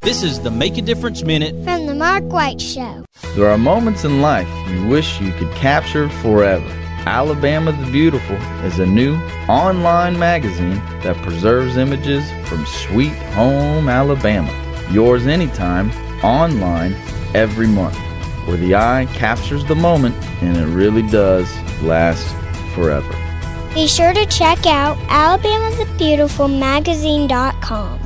This is the Make a Difference Minute from the Mark White Show. There are moments in life you wish you could capture forever. Alabama the Beautiful is a new online magazine that preserves images from sweet home Alabama. Yours anytime, online, every month, where the eye captures the moment and it really does last forever. Be sure to check out alabamathebeautifulmagazine.com.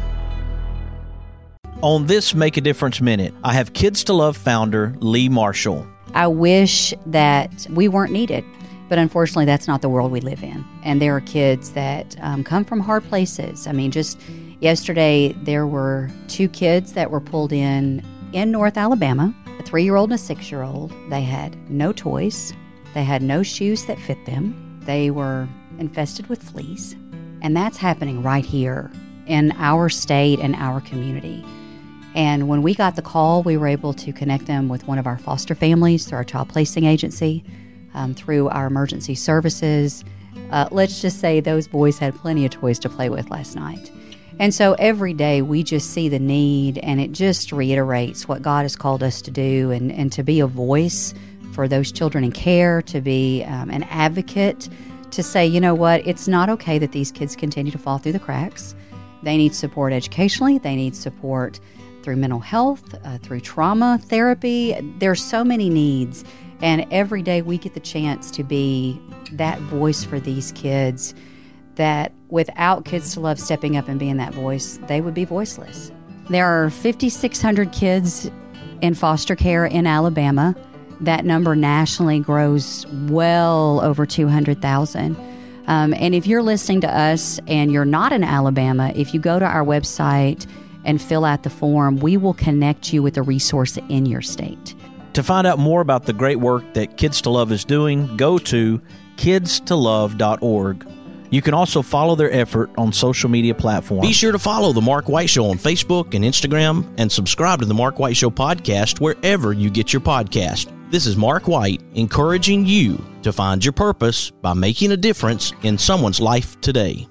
On this Make a Difference Minute, I have Kids to Love founder Lee Marshall. I wish that we weren't needed, but unfortunately that's not the world we live in. And there are kids that come from hard places. I mean, just yesterday there were 2 kids that were pulled in North Alabama, a 3-year-old and a 6-year-old. They had no toys. They had no shoes that fit them. They were infested with fleas. And that's happening right here in our state and our community. And when we got the call, we were able to connect them with one of our foster families through our child placing agency, through our emergency services. Let's just say those boys had plenty of toys to play with last night. And so every day we just see the need, and it just reiterates what God has called us to do, and to be a voice for those children in care, to be an advocate, to say, you know what, it's not okay that these kids continue to fall through the cracks. They need support educationally. They need support through mental health, through trauma therapy. There's so many needs, and every day we get the chance to be that voice for these kids that without Kids to Love stepping up and being that voice, they would be voiceless. There are 5,600 kids in foster care in Alabama. That number nationally grows well over 200,000. And if you're listening to us and you're not in Alabama, if you go to our website and fill out the form, we will connect you with a resource in your state. To find out more about the great work that Kids to Love is doing, go to kidstolove.org. You can also follow their effort on social media platforms. Be sure to follow The Mark White Show on Facebook and Instagram, and subscribe to The Mark White Show podcast wherever you get your podcast. This is Mark White, encouraging you to find your purpose by making a difference in someone's life today.